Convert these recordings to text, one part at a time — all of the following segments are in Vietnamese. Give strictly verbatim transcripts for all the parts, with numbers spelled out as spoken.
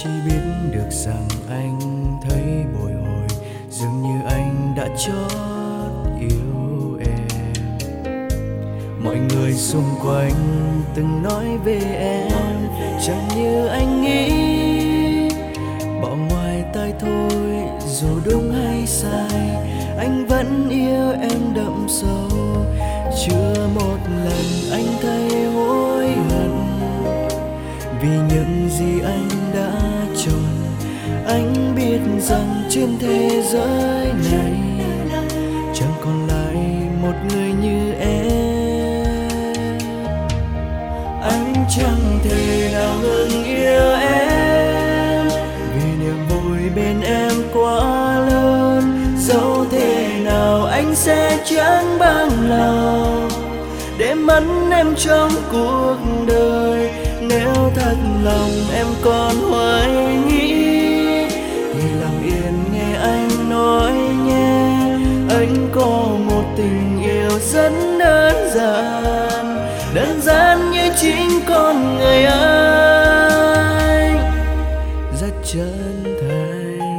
chỉ biết được rằng anh thấy bồi hồi, dường như anh đã chót yêu em. Mọi người xung quanh từng nói về em, chẳng như anh nghĩ, bỏ ngoài tai thôi. Dù đúng hay sai, anh vẫn yêu em đậm sâu. Chưa một lần anh thấy hối hận vì những gì anh đã chọn. Anh biết rằng trên thế giới này chẳng còn lại một người như em. Anh chẳng thể nào ngừng yêu em vì niềm vui bên em quá lớn. Dẫu thế nào anh sẽ chẳng bằng lòng để mất em trong cuộc đời. Nếu thật lòng em còn hoài nghi thì lặng yên nghe anh nói nhé. Anh có một tình yêu rất đơn giản, đơn giản như chính con người anh, rất chân thành.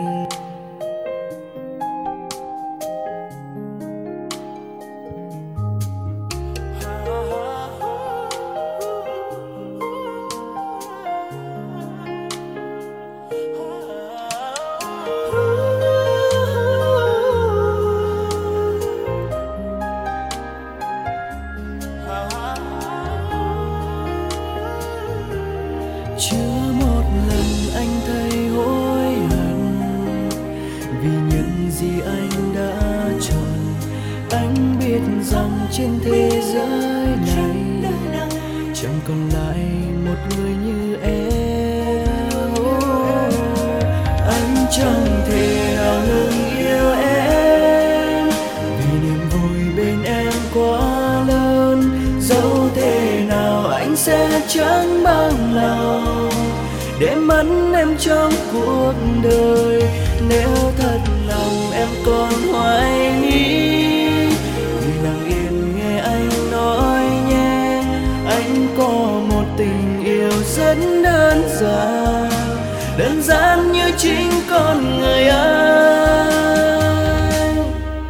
Chưa một lần anh thấy hối hận vì những gì anh đã chọn. Anh biết rằng trên thế giới này chẳng còn lại một người như em. Anh chẳng thể nào ngừng yêu em vì niềm vui bên em quá lớn. Dẫu thế nào anh sẽ chẳng bằng lòng để mất em trong cuộc đời. Nếu thật lòng em còn hoài nghi thì lặng yên nghe anh nói nhé. Anh có một tình yêu rất đơn giản, đơn giản như chính con người anh.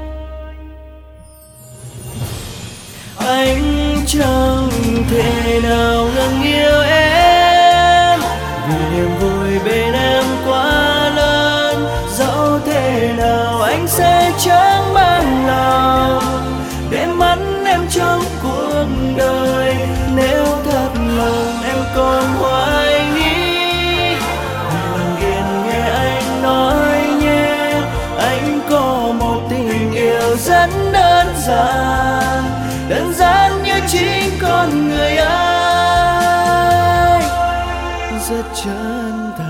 Anh chẳng thể nào ngừng yêu em vì niềm vui bên em quá lớn. Dẫu thế nào anh sẽ chẳng bằng lòng để mất em trong cuộc đời. Nếu thật lòng em còn hoài nghi thì lặng yên nghe anh nói nhé. Anh có một tình yêu rất đơn giản, đơn giản như chính con người anh, rất chân thành.